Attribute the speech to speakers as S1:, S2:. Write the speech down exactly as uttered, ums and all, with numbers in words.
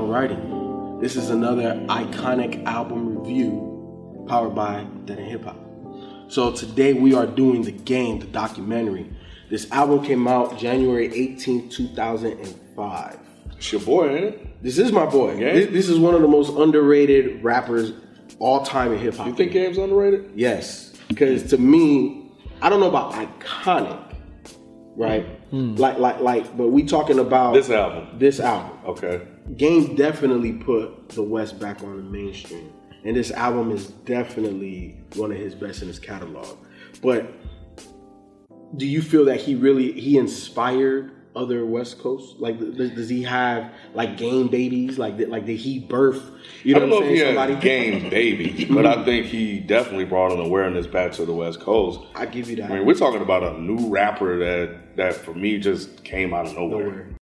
S1: Alrighty, this is another iconic album review powered by Dead End Hip Hop. So today we are doing The Game, the documentary. This album came out January eighteenth, two thousand five.
S2: It's your boy, ain't it?
S1: This is my boy.
S2: Game?
S1: This, this is one of the most underrated rappers all time in hip hop.
S2: You think Game's underrated?
S1: Yes, because to me, I don't know about iconic, right? Mm. Like, like, like, but we talking about
S2: this album.
S1: This album.
S2: Okay.
S1: Game definitely put the West back on the mainstream, and this album is definitely one of his best in his catalog. But do you feel that he really he inspired other West Coast? Like, does, does he have like Game babies? Like, like did he birth? You know
S2: I don't
S1: what
S2: know
S1: I'm
S2: if
S1: saying?
S2: he
S1: Somebody
S2: had Game babies, but I think he definitely brought an awareness back to the West Coast.
S1: I give you that.
S2: I mean, we're talking about a new rapper that that for me just came out of nowhere. nowhere.